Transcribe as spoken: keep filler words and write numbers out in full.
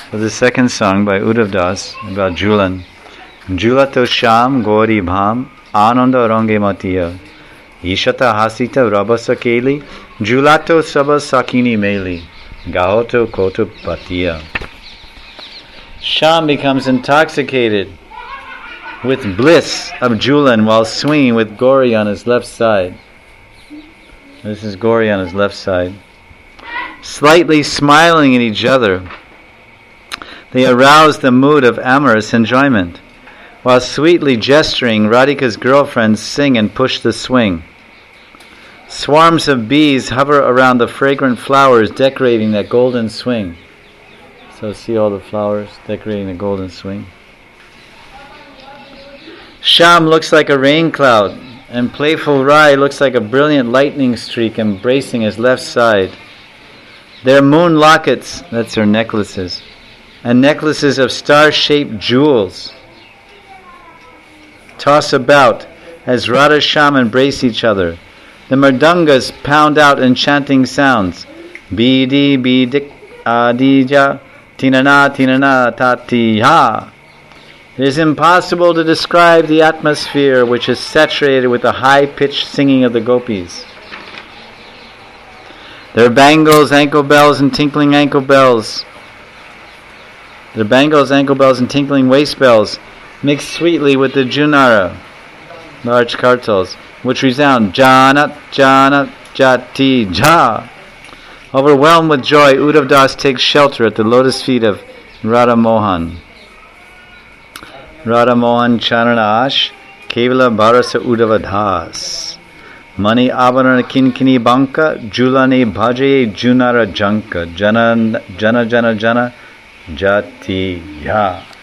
So the second song by Uddhav Das about Julan. Julato Sham Gauri Bham Ananda Range Matiya Ishata Hasita Rabasa Keli Julato Sabha Sakini Meli Gahoto Koto Patiya. Sham becomes intoxicated with bliss of Julan while swinging with Gauri on his left side. This is Gauri on his left side. Slightly smiling at each other, they arouse the mood of amorous enjoyment. While sweetly gesturing, Radhika's girlfriends sing and push the swing. Swarms of bees hover around the fragrant flowers decorating that golden swing. So see all the flowers decorating the golden swing. Sham looks like a rain cloud, and playful Rai looks like a brilliant lightning streak embracing his left side. Their moon lockets, that's their necklaces, and necklaces of star-shaped jewels toss about as Radha Sham embrace each other. The mardangas pound out enchanting sounds. Bidi bidik adija tinana tinana tati ha. It is impossible to describe the atmosphere which is saturated with the high-pitched singing of the gopis. Their bangles, ankle bells, and tinkling ankle bells Their bangles, ankle bells, and tinkling waist bells mix sweetly with the junara, large kartals, which resound Janat, Janat, Jati, Ja. Overwhelmed with joy, Uddhav Das takes shelter at the lotus feet of Radha Mohan. Radha Mohan Charanash, Kevala Bharasa Uddhava Das. Mani Avarana Kinkini Banka, Julani Bhajaye Junara Janka, Jana Jana Jana Jana Jati Ya.